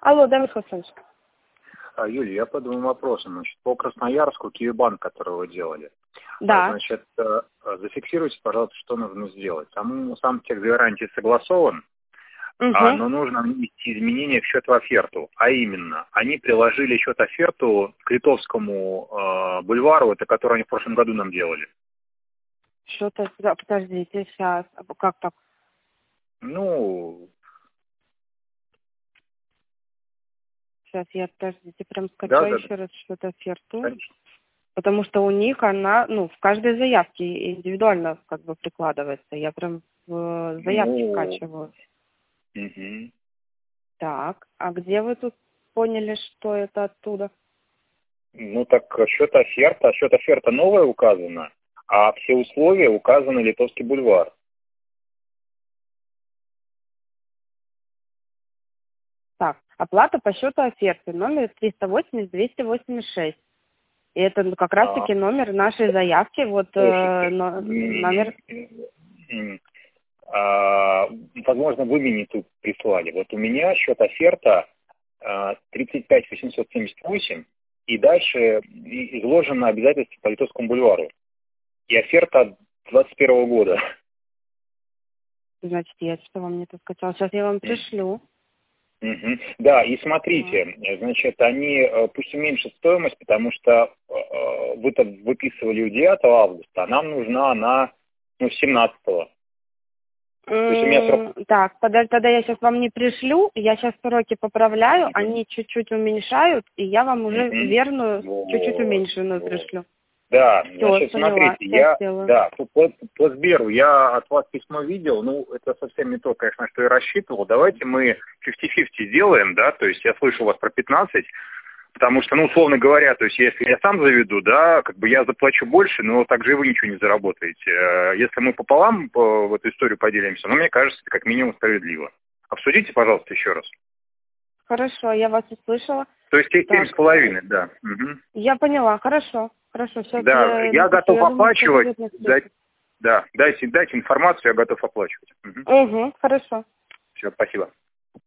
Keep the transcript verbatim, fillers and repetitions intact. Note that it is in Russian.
Алло, да, Михаил Александрович. А, Юлия, я по двум вопросам. Значит, по Красноярску, Киевбанк, который вы делали. Да. А, значит, э, зафиксируйте, пожалуйста, что нужно сделать. Там сам текст гарантии согласован, а, Угу. но нужно внести изменения в счет в оферту. А именно, они приложили счет оферту к Литовскому э, бульвару, это который они в прошлом году нам делали. Что-то, да, подождите, сейчас. А как так? Ну, Сейчас я, подождите, прям да, скачаю да, да, еще раз что-то оферту. конечно. Потому что у них она, ну, в каждой заявке индивидуально как бы прикладывается. Я прям в заявке Ну, скачиваю. угу. Так, а где вы тут поняли, что это оттуда? Ну так счет оферта, счет оферта новая указана, а все условия указаны Литовский бульвар. Так, оплата по счету оферты, номер триста восемьдесят двести восемьдесят шесть. И это ну, как А, раз-таки номер нашей заявки, вот э, слушайте, но- м, номер... м, а, возможно, вы мне не тут прислали. Вот у меня счет оферта а, тридцать пять восемьсот семьдесят восемь, и дальше и- изложено обязательство по Литовскому бульвару. И оферта от двадцать первого года. Значит, я что вам не то скачала. Сейчас я вам пришлю. Мгм. Да, и Так. смотрите, значит, они э, пусть уменьшат стоимость, потому что э, вы-то выписывали у девятого августа, а нам нужна она ну, семнадцатого. То есть у меня срок... М, Так, подожди, тогда я сейчас вам не пришлю, я сейчас сроки поправляю, Мгм. они чуть-чуть уменьшают, и я вам уже Мгм. верную, чуть-чуть Вот, уменьшенную вот. пришлю. Да, Все, значит, поняла, смотрите, сейчас я, сделаю. да, по, по, по Сберу я от вас письмо видел, ну, это совсем не то, конечно, что я рассчитывал. Давайте мы пятьдесят на пятьдесят сделаем, да, то есть я слышу вас про пятнадцать. Потому что, ну, условно говоря, то есть если я сам заведу, да, как бы я заплачу больше, но также и вы ничего не заработаете. Э, Если мы пополам по, в эту историю поделимся, ну, мне кажется, это как минимум справедливо. Обсудите, пожалуйста, еще раз. Хорошо, я вас услышала. То есть семь с Так, половиной, да. Мгм. я поняла, хорошо, хорошо, сейчас Да, я я напишу, готов я думаю, что это оплачивать. будет на Дать, встречу. да, дайте, дайте информацию, я готов оплачивать. Угу, хорошо. Все, спасибо.